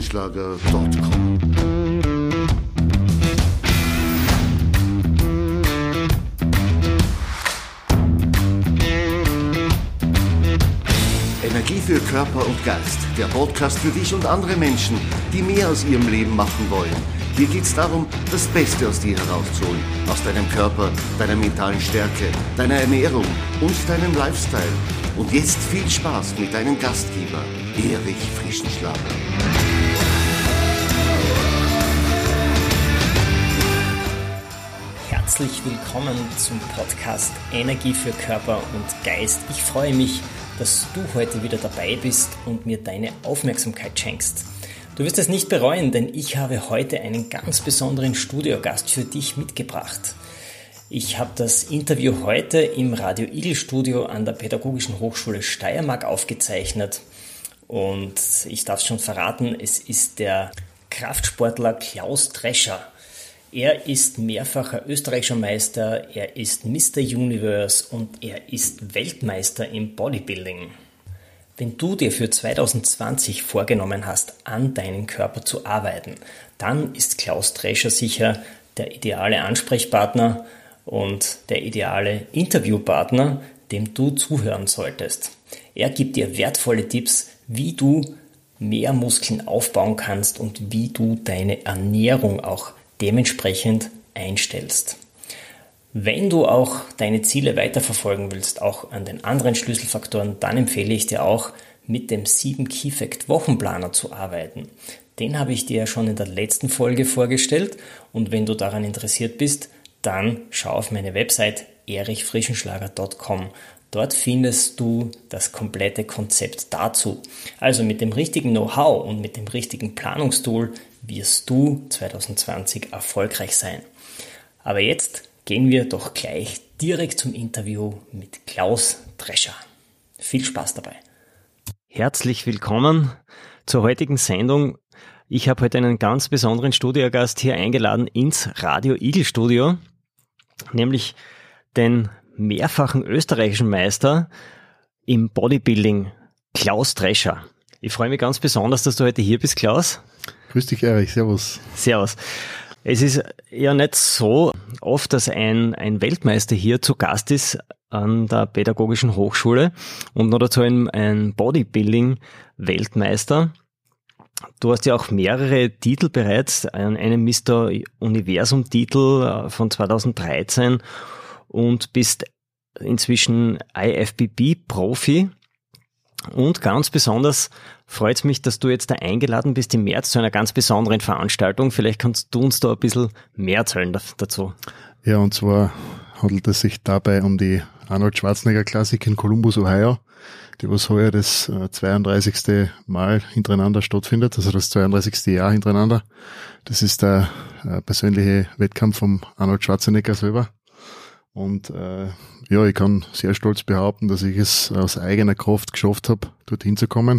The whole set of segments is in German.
www.erichfrischenschlager.com. Energie für Körper und Geist. Der Podcast für dich und andere Menschen, die mehr aus ihrem Leben machen wollen. Hier geht es darum, das Beste aus dir herauszuholen. Aus deinem Körper, deiner mentalen Stärke, deiner Ernährung und deinem Lifestyle. Und jetzt viel Spaß mit deinem Gastgeber, Erich Frischenschlager. Herzlich willkommen zum Podcast Energie für Körper und Geist. Ich freue mich, dass du heute wieder dabei bist und mir deine Aufmerksamkeit schenkst. Du wirst es nicht bereuen, denn ich habe heute einen ganz besonderen Studiogast für dich mitgebracht. Ich habe das Interview heute im Radio Igel Studio an der Pädagogischen Hochschule Steiermark aufgezeichnet und ich darf schon verraten, es ist der Kraftsportler Klaus Drescher. Er ist mehrfacher österreichischer Meister, er ist Mr. Universe und er ist Weltmeister im Bodybuilding. Wenn du dir für 2020 vorgenommen hast, an deinem Körper zu arbeiten, dann ist Klaus Drescher sicher der ideale Ansprechpartner und der ideale Interviewpartner, dem du zuhören solltest. Er gibt dir wertvolle Tipps, wie du mehr Muskeln aufbauen kannst und wie du deine Ernährung auch dementsprechend einstellst. Wenn du auch deine Ziele weiterverfolgen willst, auch an den anderen Schlüsselfaktoren, dann empfehle ich dir auch, mit dem 7 Key Fact Wochenplaner zu arbeiten. Den habe ich dir ja schon in der letzten Folge vorgestellt und wenn du daran interessiert bist, dann schau auf meine Website erichfrischenschlager.com. Dort findest du das komplette Konzept dazu. Also mit dem richtigen Know-how und mit dem richtigen Planungstool wirst du 2020 erfolgreich sein. Aber jetzt gehen wir doch gleich direkt zum Interview mit Klaus Drescher. Viel Spaß dabei. Herzlich willkommen zur heutigen Sendung. Ich habe heute einen ganz besonderen Studiogast hier eingeladen ins Radio Igel Studio, nämlich den mehrfachen österreichischen Meister im Bodybuilding, Klaus Drescher. Ich freue mich ganz besonders, dass du heute hier bist, Klaus. Grüß dich, Erich. Servus. Servus. Es ist ja nicht so oft, dass ein Weltmeister hier zu Gast ist an der Pädagogischen Hochschule und noch dazu ein Bodybuilding-Weltmeister. Du hast ja auch mehrere Titel bereits, einen Mr. Universum-Titel von 2013 und bist inzwischen IFBB-Profi. Und ganz besonders freut es mich, dass du jetzt da eingeladen bist im März zu einer ganz besonderen Veranstaltung. Vielleicht kannst du uns da ein bisschen mehr erzählen dazu. Ja, und zwar handelt es sich dabei um die Arnold Schwarzenegger Classic in Columbus, Ohio, die was heuer das 32. Mal hintereinander stattfindet, also das 32. Jahr hintereinander. Das ist der persönliche Wettkampf vom Arnold Schwarzenegger selber. Und ja, ich kann sehr stolz behaupten, dass ich es aus eigener Kraft geschafft habe, dorthin zu kommen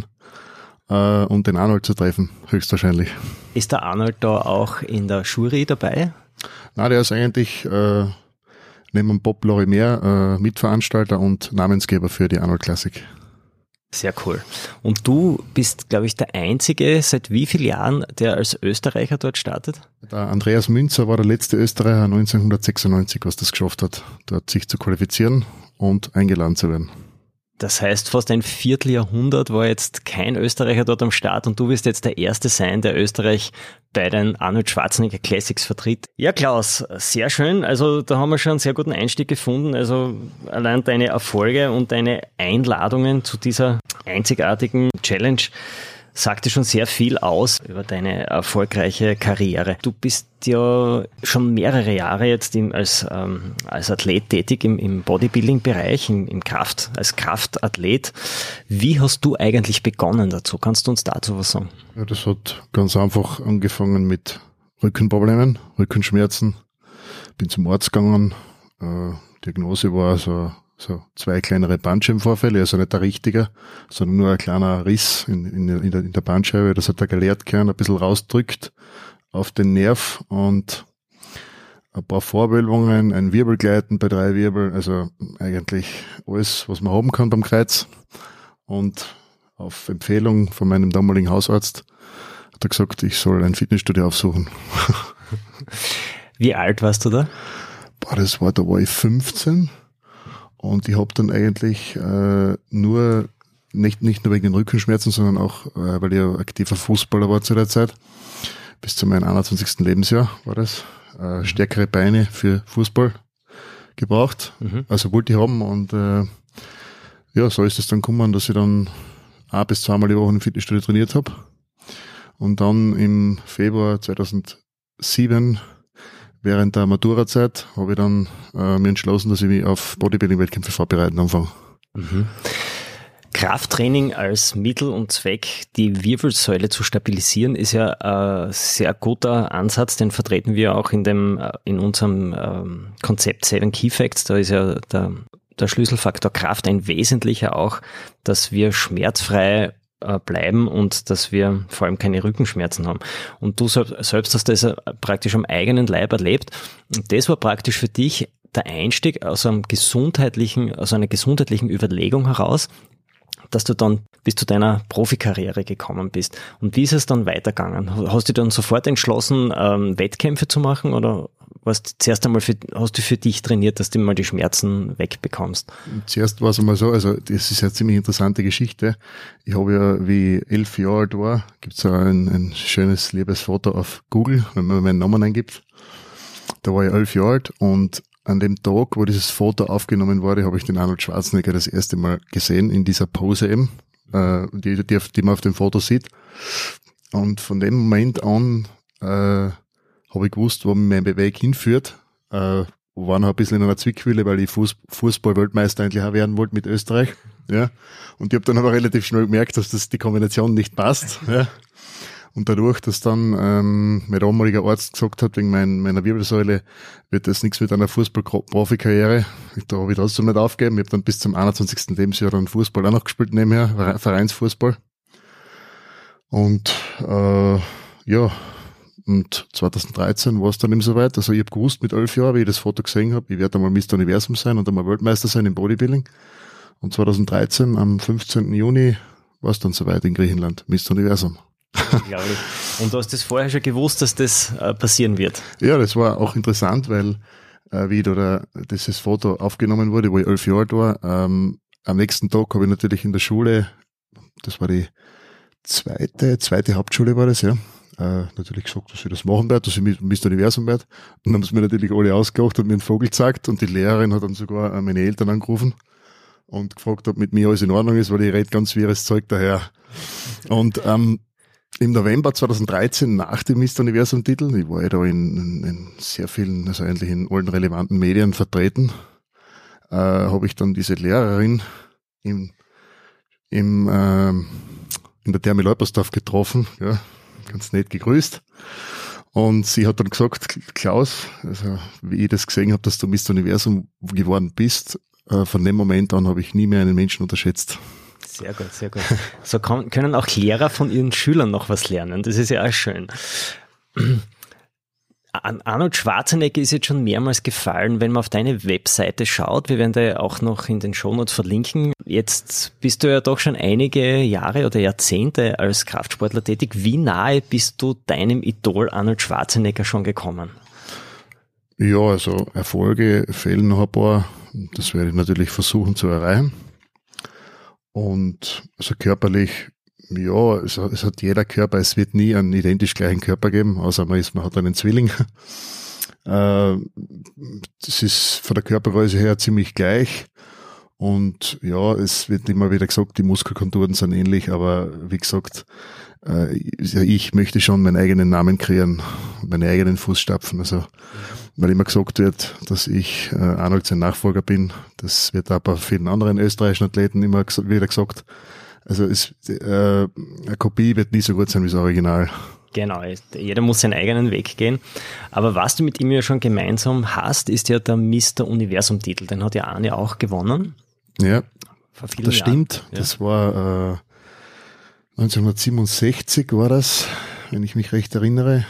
und den Arnold zu treffen, höchstwahrscheinlich. Ist der Arnold da auch in der Jury dabei? Nein, der ist eigentlich neben Bob Lorimer Mitveranstalter und Namensgeber für die Arnold Classic. Sehr cool. Und du bist, glaube ich, der Einzige seit wie vielen Jahren, der als Österreicher dort startet? Der Andreas Münzer war der letzte Österreicher 1996, was das geschafft hat, dort sich zu qualifizieren und eingeladen zu werden. Das heißt, fast ein Vierteljahrhundert war jetzt kein Österreicher dort am Start und du wirst jetzt der Erste sein, der Österreich bei den Arnold Schwarzenegger Classics vertritt. Ja, Klaus, sehr schön. Also da haben wir schon einen sehr guten Einstieg gefunden. Also allein deine Erfolge und deine Einladungen zu dieser einzigartigen Challenge sagte schon sehr viel aus über deine erfolgreiche Karriere. Du bist ja schon mehrere Jahre jetzt als Athlet tätig im Bodybuilding-Bereich, als Kraftathlet. Wie hast du eigentlich begonnen dazu? Kannst du uns dazu was sagen? Ja, das hat ganz einfach angefangen mit Rückenproblemen, Rückenschmerzen. Bin zum Arzt gegangen. Diagnose war so 2 kleinere Bandscheibenvorfälle, also nicht der richtige, sondern nur ein kleiner Riss in der Bandscheibe. Das hat der Gelehrtkern ein bisschen rausdrückt auf den Nerv und ein paar Vorwölbungen, ein Wirbelgleiten bei 3 Wirbeln, also eigentlich alles, was man haben kann beim Kreuz. Und auf Empfehlung von meinem damaligen Hausarzt hat er gesagt, ich soll ein Fitnessstudio aufsuchen. Wie alt warst du da? Da war ich 15 und ich habe dann eigentlich nur, nicht nur wegen den Rückenschmerzen, sondern auch, weil ich ja aktiver Fußballer war zu der Zeit, bis zu meinem 21. Lebensjahr war das, stärkere Beine für Fußball gebraucht. Also wollte ich haben und so ist es dann gekommen, dass ich dann 1 bis 2 Mal die Woche im Fitnessstudio trainiert habe. Und dann im Februar 2007, während der Matura-Zeit, habe ich dann mir entschlossen, dass ich mich auf Bodybuilding-Wettkämpfe vorbereiten anfange. Krafttraining als Mittel und Zweck, die Wirbelsäule zu stabilisieren, ist ja ein sehr guter Ansatz, den vertreten wir auch in unserem Konzept 7 Key Facts. Da ist ja der Schlüsselfaktor Kraft ein wesentlicher auch, dass wir schmerzfrei bleiben und dass wir vor allem keine Rückenschmerzen haben. Und du selbst hast das praktisch am eigenen Leib erlebt. Und das war praktisch für dich der Einstieg aus einer gesundheitlichen Überlegung heraus, dass du dann bis zu deiner Profikarriere gekommen bist. Und wie ist es dann weitergegangen? Hast du dann sofort entschlossen, Wettkämpfe zu machen oder hast du für dich trainiert, dass du mal die Schmerzen wegbekommst? Zuerst war es einmal so, also das ist ja eine ziemlich interessante Geschichte. Ich habe ja, wie 11 Jahre alt war, gibt es ein schönes, liebes Foto auf Google, wenn man meinen Namen eingibt. Da war ich 11 Jahre alt und an dem Tag, wo dieses Foto aufgenommen wurde, habe ich den Arnold Schwarzenegger das erste Mal gesehen, in dieser Pose eben, die man auf dem Foto sieht. Und von dem Moment an habe ich gewusst, wo mich mein Weg hinführt. War noch ein bisschen in einer Zwickmühle, weil ich Fußball-Weltmeister eigentlich auch werden wollte mit Österreich. Ja. Und ich habe dann aber relativ schnell gemerkt, dass die Kombination nicht passt. Ja. Und dadurch, dass dann mein damaliger Arzt gesagt hat, wegen meiner Wirbelsäule wird das nichts mit einer Fußball-Profikarriere. Da habe ich trotzdem nicht aufgegeben. Ich habe dann bis zum 21. Lebensjahr dann Fußball auch noch gespielt nebenher, Vereinsfußball. Und und 2013 war es dann eben soweit. Also ich habe gewusst mit 11 Jahren, wie ich das Foto gesehen habe, ich werde einmal Mr. Universum sein und einmal Weltmeister sein im Bodybuilding. Und 2013, am 15. Juni, war es dann soweit in Griechenland, Mr. Universum. Und du hast das vorher schon gewusst, dass das passieren wird? Ja, das war auch interessant, weil wie dieses Foto aufgenommen wurde, wo ich 11 Jahre alt war, am nächsten Tag habe ich natürlich in der Schule, das war die zweite Hauptschule war das, ja, natürlich gesagt, dass ich das machen werde, dass ich Mr. Universum werde. Und dann haben sie mir natürlich alle ausgelacht und mir einen Vogel gezeigt und die Lehrerin hat dann sogar meine Eltern angerufen und gefragt, ob mit mir alles in Ordnung ist, weil ich rede ganz wirres Zeug daher. Und im November 2013, nach dem Mr. Universum-Titel, ich war ja da in sehr vielen, also eigentlich in allen relevanten Medien vertreten, habe ich dann diese Lehrerin in der Therme Leupersdorf getroffen, ja, ganz nett gegrüßt. Und sie hat dann gesagt, Klaus, also wie ich das gesehen habe, dass du Mr. Universum geworden bist, von dem Moment an habe ich nie mehr einen Menschen unterschätzt. Sehr gut, sehr gut. So können auch Lehrer von ihren Schülern noch was lernen. Das ist ja auch schön. Arnold Schwarzenegger ist jetzt schon mehrmals gefallen, wenn man auf deine Webseite schaut. Wir werden da ja auch noch in den Shownotes verlinken. Jetzt bist du ja doch schon einige Jahre oder Jahrzehnte als Kraftsportler tätig. Wie nahe bist du deinem Idol Arnold Schwarzenegger schon gekommen? Ja, also Erfolge fehlen noch ein paar. Das werde ich natürlich versuchen zu erreichen. Und also körperlich, ja, es hat jeder Körper, es wird nie einen identisch gleichen Körper geben, außer man hat einen Zwilling. Das ist von der Körpergröße her ziemlich gleich. Und ja, es wird immer wieder gesagt, die Muskelkonturen sind ähnlich, aber wie gesagt, ich möchte schon meinen eigenen Namen kreieren, meine eigenen Fußstapfen. Also, weil immer gesagt wird, dass ich Arnold sein Nachfolger bin. Das wird auch bei vielen anderen österreichischen Athleten immer wieder gesagt. Also eine Kopie wird nie so gut sein wie das Original. Genau, jeder muss seinen eigenen Weg gehen. Aber was du mit ihm ja schon gemeinsam hast, ist ja der Mr. Universum-Titel. Den hat ja Arne auch gewonnen. Ja, vor vielen das Jahren. Stimmt. Ja. Das war 1967 war das, wenn ich mich recht erinnere.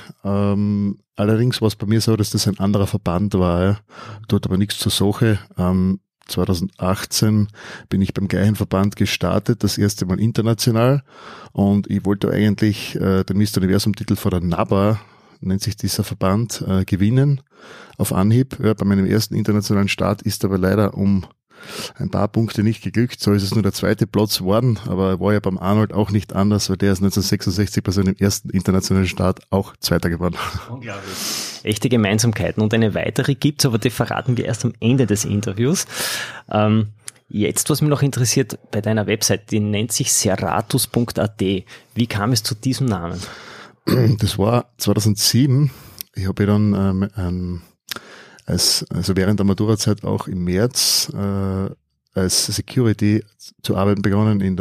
Allerdings war es bei mir so, dass das ein anderer Verband war. Ja. Dort aber nichts zur Sache. 2018 bin ich beim gleichen Verband gestartet, das erste Mal international, und ich wollte eigentlich den Mr. Universum-Titel von der NABBA, nennt sich dieser Verband, gewinnen auf Anhieb. Ja, bei meinem ersten internationalen Start ist aber leider um ein paar Punkte nicht geglückt. So ist es nur der zweite Platz geworden, aber war ja beim Arnold auch nicht anders, weil der ist 1966 bei seinem ersten internationalen Start auch Zweiter geworden. Unglaublich. Echte Gemeinsamkeiten. Und eine weitere gibt's, aber die verraten wir erst am Ende des Interviews. Jetzt, was mich noch interessiert, bei deiner Website, die nennt sich Seratus.at. Wie kam es zu diesem Namen? Das war 2007. Ich habe ja dann also während der Maturazeit auch im März als Security zu arbeiten begonnen in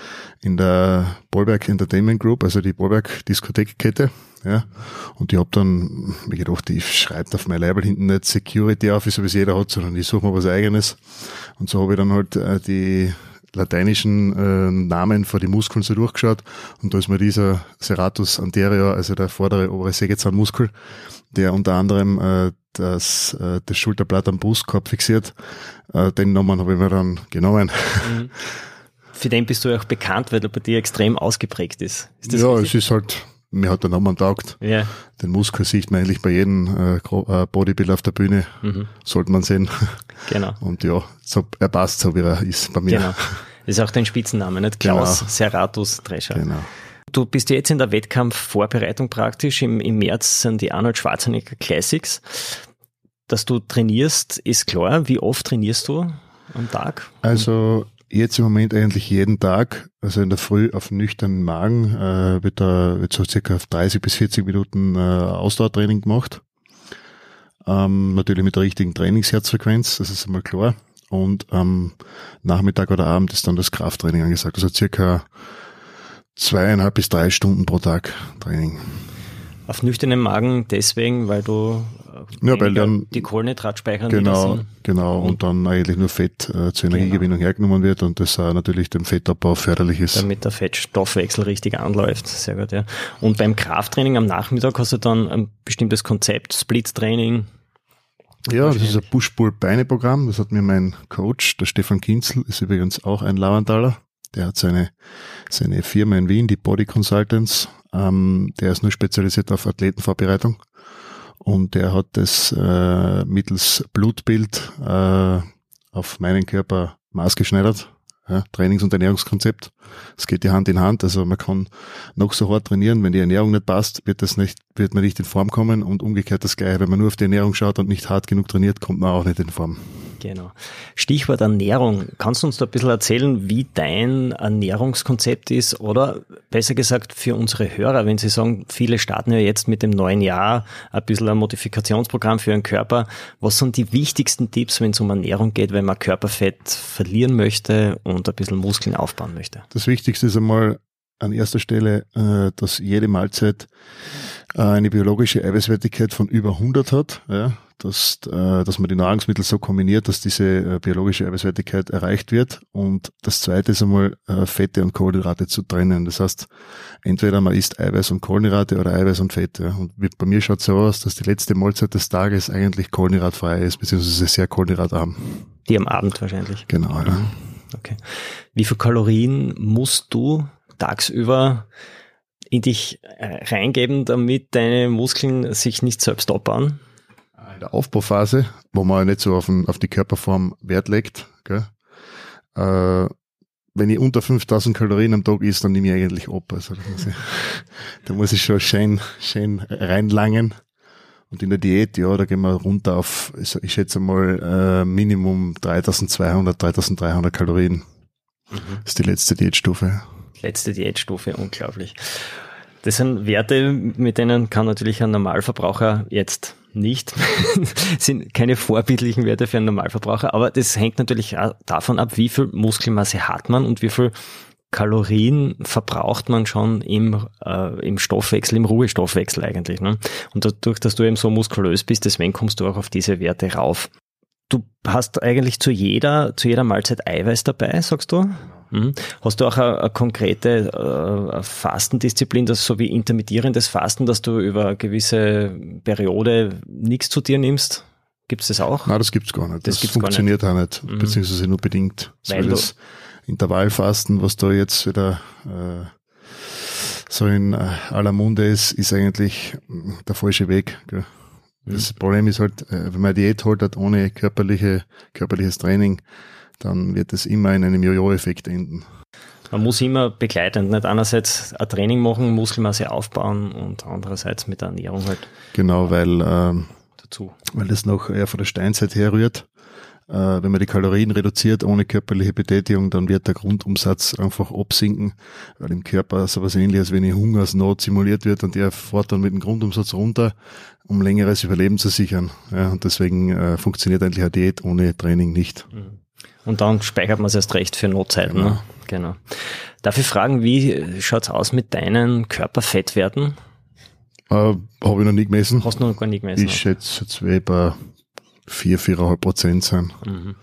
der Bollwerk Entertainment Group, also die Bollwerk Diskothekkette. Ja. Und ich habe dann mir gedacht, ich schreibe auf mein Label hinten nicht Security auf, wie so wie es jeder hat, sondern ich suche mir was Eigenes. Und so habe ich dann halt die lateinischen Namen für die Muskeln so durchgeschaut, und da ist mir dieser Serratus anterior, also der vordere obere Sägezahnmuskel, der unter anderem das Schulterblatt am Brustkorb fixiert. Den Namen habe ich mir dann genommen. Mhm. Für den bist du ja auch bekannt, weil der bei dir extrem ausgeprägt ist. Ist das ja, richtig? Es ist halt, mir hat der Name taugt. Ja. Den Muskel sieht man eigentlich bei jedem Bodybuilder auf der Bühne, sollte man sehen. Genau. Und ja, so, er passt so, wie er ist bei mir. Genau. Das ist auch dein Spitzname, nicht? Klaus genau. Serratus Drescher. Genau. Du bist jetzt in der Wettkampfvorbereitung praktisch. Im März sind die Arnold Schwarzenegger Classics. Dass du trainierst, ist klar. Wie oft trainierst du am Tag? Also jetzt im Moment eigentlich jeden Tag. Also in der Früh auf nüchternen Magen wird so circa 30 bis 40 Minuten Ausdauertraining gemacht. Natürlich mit der richtigen Trainingsherzfrequenz, das ist einmal klar. Und am Nachmittag oder Abend ist dann das Krafttraining angesagt. Also circa 2,5 bis 3 Stunden pro Tag Training. Auf nüchternen Magen deswegen, weil du weil dann die Kohlenhydratspeicher genau, und dann eigentlich nur Fett zur Energiegewinnung hergenommen wird und das natürlich dem Fettabbau förderlich ist. Damit der Fettstoffwechsel richtig anläuft. Sehr gut, ja. Und beim Krafttraining am Nachmittag hast du dann ein bestimmtes Konzept, Split-Training. Ja, das ist ein Push-Pull-Beine-Programm. Das hat mir mein Coach, der Stefan Kinzel, ist übrigens auch ein Lauentaler. Der hat seine Firma in Wien, die Body Consultants. Der ist nur spezialisiert auf Athletenvorbereitung. Und der hat das mittels Blutbild auf meinen Körper maßgeschneidert. Ja, Trainings- und Ernährungskonzept. Es geht die Hand in Hand. Also man kann noch so hart trainieren, wenn die Ernährung nicht passt, wird man nicht in Form kommen, und umgekehrt das Gleiche. Wenn man nur auf die Ernährung schaut und nicht hart genug trainiert, kommt man auch nicht in Form. Genau. Stichwort Ernährung. Kannst du uns da ein bisschen erzählen, wie dein Ernährungskonzept ist? Oder besser gesagt für unsere Hörer, wenn sie sagen, viele starten ja jetzt mit dem neuen Jahr ein bisschen ein Modifikationsprogramm für ihren Körper. Was sind die wichtigsten Tipps, wenn es um Ernährung geht, wenn man Körperfett verlieren möchte und ein bisschen Muskeln aufbauen möchte? Das Wichtigste ist einmal an erster Stelle, dass jede Mahlzeit eine biologische Eiweißwertigkeit von über 100 hat, ja, dass man die Nahrungsmittel so kombiniert, dass diese biologische Eiweißwertigkeit erreicht wird. Und das Zweite ist einmal Fette und Kohlenhydrate zu trennen. Das heißt, entweder man isst Eiweiß und Kohlenhydrate oder Eiweiß und Fett. Ja. Und bei mir schaut es so aus, dass die letzte Mahlzeit des Tages eigentlich kohlenhydratfrei ist, beziehungsweise sehr kohlenhydratarm. Die am Abend wahrscheinlich. Genau, ja. Okay. Wie viel Kalorien musst du tagsüber in dich reingeben, damit deine Muskeln sich nicht selbst abbauen? In der Aufbauphase, wo man nicht so auf die Körperform Wert legt, gell? Wenn ich unter 5000 Kalorien am Tag isst, dann nehme ich eigentlich ab. Also da muss ich schon schön reinlangen. Und in der Diät, ja, da gehen wir runter auf, ich schätze mal, Minimum 3200, 3300 Kalorien. Das ist die letzte Diätstufe. Letzte Diätstufe, unglaublich. Das sind Werte, mit denen kann natürlich ein Normalverbraucher jetzt nicht, sind keine vorbildlichen Werte für einen Normalverbraucher, aber das hängt natürlich auch davon ab, wie viel Muskelmasse hat man und wie viel Kalorien verbraucht man schon im Stoffwechsel, im Ruhestoffwechsel eigentlich. Ne? Und dadurch, dass du eben so muskulös bist, deswegen kommst du auch auf diese Werte rauf. Du hast eigentlich zu jeder Mahlzeit Eiweiß dabei, sagst du? Mhm. Hast du auch eine konkrete Fastendisziplin, das so wie intermittierendes Fasten, dass du über eine gewisse Periode nichts zu dir nimmst? Gibt's das auch? Nein, das gibt's gar nicht. Das gibt's funktioniert auch nicht, beziehungsweise nur bedingt. Weil das Intervallfasten, was da jetzt wieder so in aller Munde ist eigentlich der falsche Weg. Gell? Das Problem ist halt, wenn man Diät hat ohne körperliches Training, dann wird es immer in einem Jojo-Effekt enden. Man muss immer begleitend, nicht einerseits ein Training machen, Muskelmasse aufbauen und andererseits mit der Ernährung halt. Genau, weil dazu. Weil das noch eher von der Steinzeit herrührt. Wenn man die Kalorien reduziert ohne körperliche Betätigung, dann wird der Grundumsatz einfach absinken, weil im Körper sowas Ähnliches wie eine Hungersnot simuliert wird und der fährt dann mit dem Grundumsatz runter, um längeres Überleben zu sichern. Ja, und deswegen funktioniert eigentlich eine Diät ohne Training nicht. Und dann speichert man es erst recht für Notzeiten. Genau. Ne? Genau. Darf ich fragen, wie schaut's aus mit deinen Körperfettwerten? Habe ich noch nie gemessen. Hast du noch gar nicht gemessen? Ich schätze, jetzt wäre bei 4,5% sein.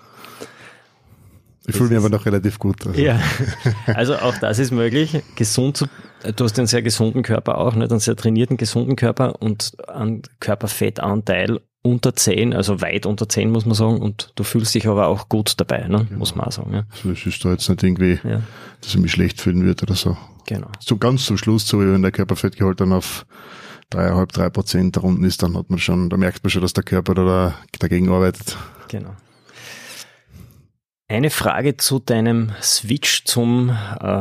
Ich fühle mich aber noch relativ gut. Also. Ja, also auch das ist möglich. Du hast einen sehr gesunden Körper auch, nicht? Einen sehr trainierten, gesunden Körper und einen Körperfettanteil unter 10, also weit unter 10 muss man sagen, und du fühlst dich aber auch gut dabei, ne? Genau. Muss man auch sagen. Ja. Also es ist da jetzt nicht irgendwie, dass ich mich schlecht fühlen würde oder so. Genau. So ganz zum Schluss, so wenn der Körperfettgehalt dann auf 3,5-3% da unten ist, dann hat man schon, da merkt man schon, dass der Körper da dagegen arbeitet. Genau. Eine Frage zu deinem Switch zum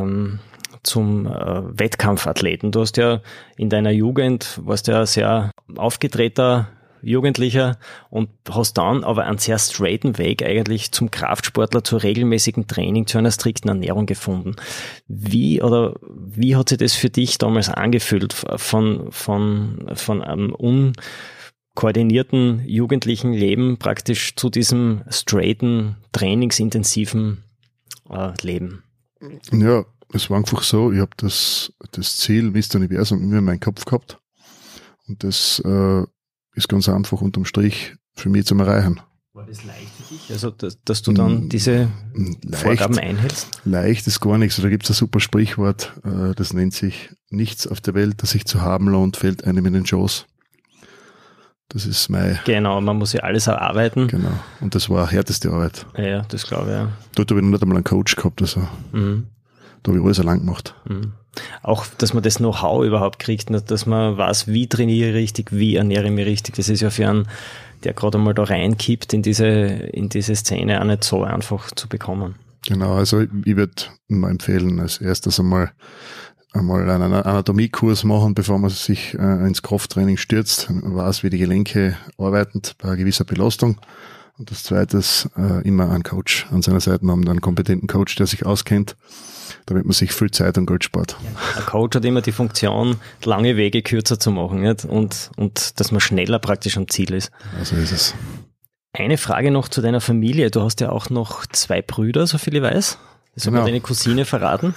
Wettkampfathleten. Du hast ja in deiner Jugend, warst ja sehr aufgedrehter Jugendlicher und hast dann aber einen sehr straighten Weg eigentlich zum Kraftsportler, zu regelmäßigen Training, zu einer strikten Ernährung gefunden. Wie hat sich das für dich damals angefühlt, von einem unkoordinierten jugendlichen Leben praktisch zu diesem straighten, trainingsintensiven Leben? Ja, es war einfach so, ich habe das Ziel Mr. Universum immer in meinem Kopf gehabt und das ist ganz einfach unterm Strich für mich zum Erreichen. War das leicht für dich? Also, dass du dann diese Vorgaben einhältst? Leicht ist gar nichts. Da gibt es ein super Sprichwort, das nennt sich: Nichts auf der Welt, das sich zu haben lohnt, fällt einem in den Schoß. Das ist mein... Genau, man muss ja alles erarbeiten. Genau, und das war härteste Arbeit. Ja, das glaube ich, ja. Dort habe ich noch nicht einmal einen Coach gehabt, also da habe ich alles allein gemacht. Auch, dass man das Know-how überhaupt kriegt, nicht, dass man weiß, wie trainiere ich richtig, wie ernähre ich mich richtig. Das ist ja für einen, der gerade einmal da reinkippt in diese Szene, auch nicht so einfach zu bekommen. Genau, also ich würde mal empfehlen, als erstes einmal einen Anatomiekurs machen, bevor man sich ins Krafttraining stürzt, man weiß, wie die Gelenke arbeiten bei einer gewisser Belastung. Und das Zweites, immer einen Coach an seiner Seite haben, einen kompetenten Coach, der sich auskennt, damit man sich viel Zeit und Geld spart. Ein Coach hat immer die Funktion, lange Wege kürzer zu machen, nicht? Und dass man schneller praktisch am Ziel ist. Also ist es. Eine Frage noch zu deiner Familie. Du hast ja auch noch 2 Brüder, so viel ich weiß. Das hat mir deine Cousine verraten.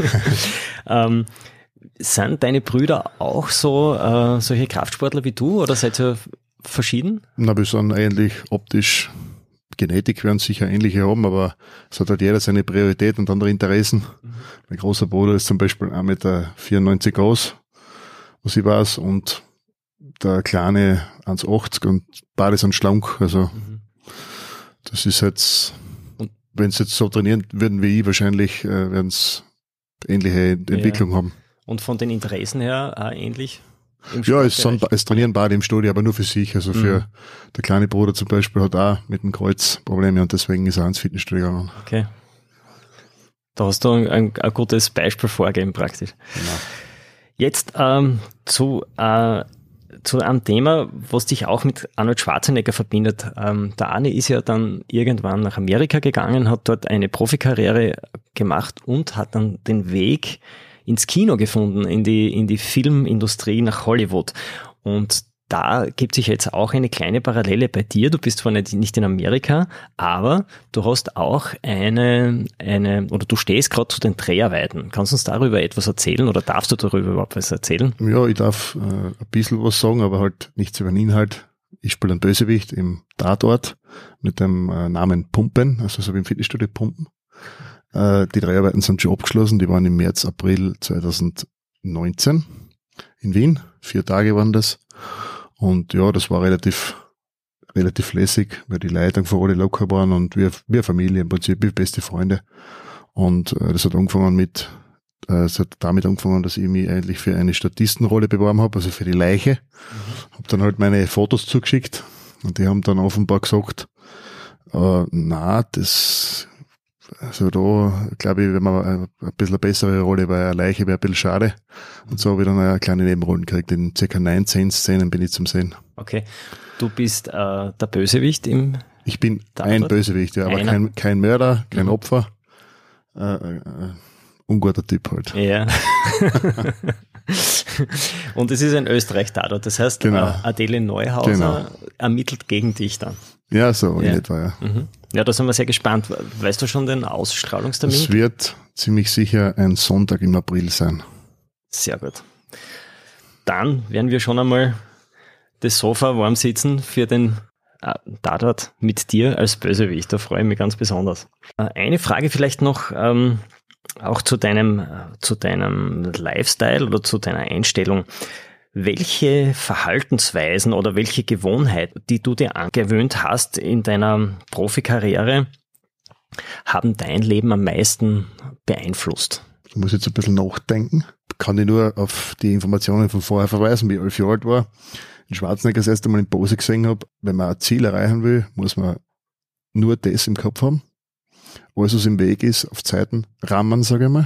Sind deine Brüder auch so solche Kraftsportler wie du oder seid ihr verschieden? Na, wir sind eigentlich optisch, Genetik werden sicher ähnliche haben, aber es hat halt jeder seine Priorität und andere Interessen. Mein großer Bruder ist zum Beispiel 1,94 Meter groß, was ich weiß, und der kleine 1,80 und beide sind schlank, also das ist jetzt, wenn sie jetzt so trainieren würden wie ich, wahrscheinlich werden es ähnliche Entwicklung haben. Und von den Interessen her auch ähnlich? Ja, es trainieren beide im Studio, aber nur für sich. Also für der kleine Bruder zum Beispiel hat auch mit dem Kreuz Probleme und deswegen ist er ins Fitnessstudio gegangen. Okay. Da hast du ein gutes Beispiel vorgegeben praktisch. Genau. Jetzt zu einem Thema, was dich auch mit Arnold Schwarzenegger verbindet. Der Arne ist ja dann irgendwann nach Amerika gegangen, hat dort eine Profikarriere gemacht und hat dann den Weg ins Kino gefunden, in die Filmindustrie nach Hollywood. Und da gibt sich jetzt auch eine kleine Parallele bei dir. Du bist zwar nicht in Amerika, aber du hast auch oder du stehst gerade zu den Dreharbeiten. Kannst du uns darüber etwas erzählen oder darfst du darüber überhaupt was erzählen? Ja, ich darf ein bisschen was sagen, aber halt nichts über den Inhalt. Ich spiele einen Bösewicht im Tatort mit dem Namen Pumpen, also so wie im Fitnessstudio Pumpen. Die Dreharbeiten sind schon abgeschlossen, die waren im März, April 2019 in Wien. 4 Tage waren das. Und ja, das war relativ relativ lässig, weil die Leute einfach alle locker waren und wir Familie im Prinzip, wie beste Freunde. Und das hat damit angefangen, dass ich mich eigentlich für eine Statistenrolle beworben habe, also für die Leiche. Habe dann halt meine Fotos zugeschickt und die haben dann offenbar gesagt, also da glaube ich, wenn man ein bisschen eine bessere Rolle, weil eine Leiche wäre ein bisschen schade. Und so habe ich dann eine kleine Nebenrolle gekriegt. In ca. 9-10 Szenen bin ich zum Sehen. Okay. Du bist der Bösewicht im Ich bin ein Bösewicht, ja, aber kein Mörder, kein Opfer. Unguter Typ halt. Ja. Und es ist ein Österreich-Tatort. Das heißt, genau. Adele Neuhauser ermittelt gegen dich dann. Ja, so in etwa, ja. Ja, da sind wir sehr gespannt. Weißt du schon den Ausstrahlungstermin? Es wird ziemlich sicher ein Sonntag im April sein. Sehr gut. Dann werden wir schon einmal das Sofa warm sitzen für den Tatort mit dir als Bösewicht. Da freue ich mich ganz besonders. Eine Frage vielleicht noch auch zu deinem Lifestyle oder zu deiner Einstellung. Welche Verhaltensweisen oder welche Gewohnheiten, die du dir angewöhnt hast in deiner Profikarriere, haben dein Leben am meisten beeinflusst? Ich muss jetzt ein bisschen nachdenken. Kann ich nur auf die Informationen von vorher verweisen, wie ich 11 Jahre alt war. In Schwarzenegger das erste Mal in Pose gesehen habe, wenn man ein Ziel erreichen will, muss man nur das im Kopf haben. Alles, was im Weg ist, auf Zeiten rammen, sage ich mal.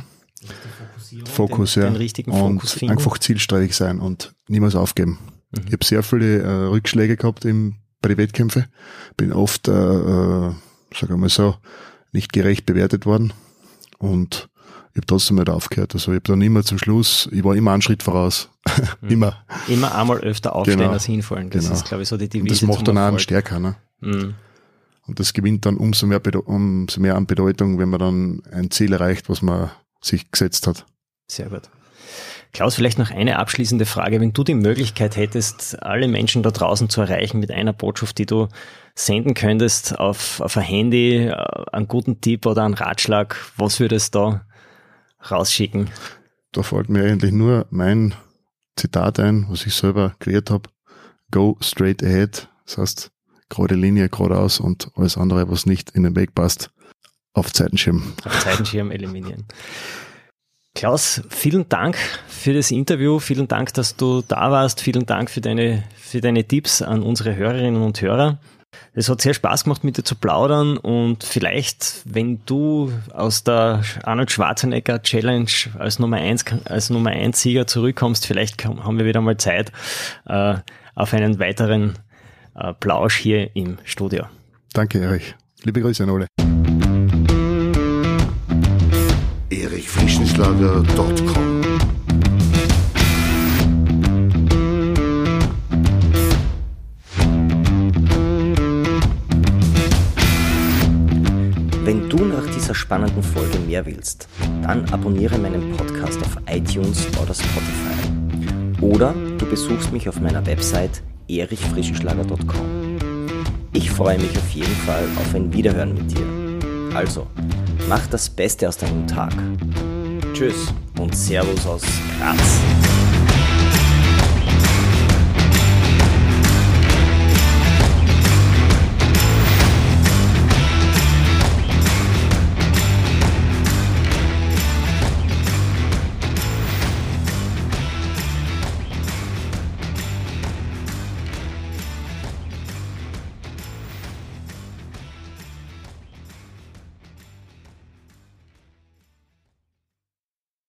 Fokus, ja. Den richtigen Fokus und finden. Einfach zielstrebig sein und niemals aufgeben. Ich habe sehr viele Rückschläge gehabt bei den Wettkämpfen. Bin oft, sagen wir mal so, nicht gerecht bewertet worden. Und ich habe trotzdem nicht aufgehört. Also ich habe dann immer zum Schluss, ich war immer einen Schritt voraus. Immer. Immer einmal öfter aufstehen als hinfallen. Das ist, glaube ich, so die Devise. Und das macht dann auch einen stärker. Ne? Und das gewinnt dann umso mehr an Bedeutung, wenn man dann ein Ziel erreicht, was man sich gesetzt hat. Sehr gut. Klaus, vielleicht noch eine abschließende Frage. Wenn du die Möglichkeit hättest, alle Menschen da draußen zu erreichen mit einer Botschaft, die du senden könntest auf ein Handy, einen guten Tipp oder einen Ratschlag, was würdest du da rausschicken? Da fällt mir eigentlich nur mein Zitat ein, was ich selber kreiert habe. Go straight ahead. Das heißt, gerade Linie, geradeaus und alles andere, was nicht in den Weg passt, auf Zeitenschirm. Auf Zeitenschirm eliminieren. Klaus, vielen Dank für das Interview. Vielen Dank, dass du da warst. Vielen Dank für deine Tipps an unsere Hörerinnen und Hörer. Es hat sehr Spaß gemacht, mit dir zu plaudern und vielleicht, wenn du aus der Arnold Schwarzenegger Challenge als Nummer 1 Sieger zurückkommst, vielleicht haben wir wieder mal Zeit auf einen weiteren Plausch hier im Studio. Danke, Erich. Liebe Grüße an alle. erichfrischenschlager.com. Wenn du nach dieser spannenden Folge mehr willst, dann abonniere meinen Podcast auf iTunes oder Spotify. Oder du besuchst mich auf meiner Website erichfrischenschlager.com. Ich freue mich auf jeden Fall auf ein Wiederhören mit dir. Also, mach das Beste aus deinem Tag. Tschüss und Servus aus Graz.